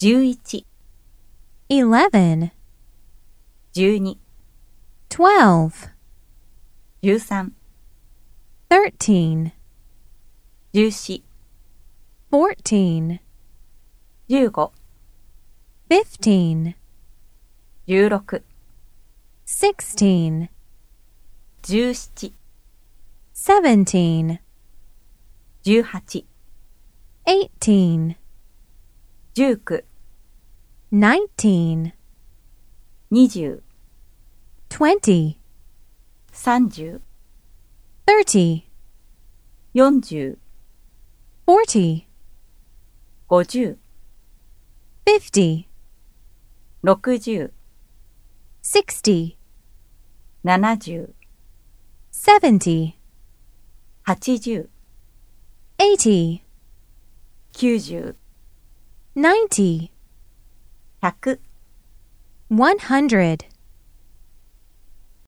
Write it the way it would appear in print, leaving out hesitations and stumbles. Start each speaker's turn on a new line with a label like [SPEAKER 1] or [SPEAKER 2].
[SPEAKER 1] 11、
[SPEAKER 2] 11,
[SPEAKER 1] 12、
[SPEAKER 2] 12,
[SPEAKER 1] 13、
[SPEAKER 2] 13,
[SPEAKER 1] 14、
[SPEAKER 2] 14,
[SPEAKER 1] 15、
[SPEAKER 2] 15,
[SPEAKER 1] 16、
[SPEAKER 2] 16,
[SPEAKER 1] 17、
[SPEAKER 2] 17,
[SPEAKER 1] 18、
[SPEAKER 2] 18,
[SPEAKER 1] 19、
[SPEAKER 2] 19,
[SPEAKER 1] 20、
[SPEAKER 2] 20,
[SPEAKER 1] 30、
[SPEAKER 2] 30,
[SPEAKER 1] 40、
[SPEAKER 2] 40,
[SPEAKER 1] 50、
[SPEAKER 2] 50,
[SPEAKER 1] 60、
[SPEAKER 2] 60,
[SPEAKER 1] 70、
[SPEAKER 2] 70,
[SPEAKER 1] 80、
[SPEAKER 2] 80,
[SPEAKER 1] 90、
[SPEAKER 2] 90,
[SPEAKER 1] 100、
[SPEAKER 2] 100,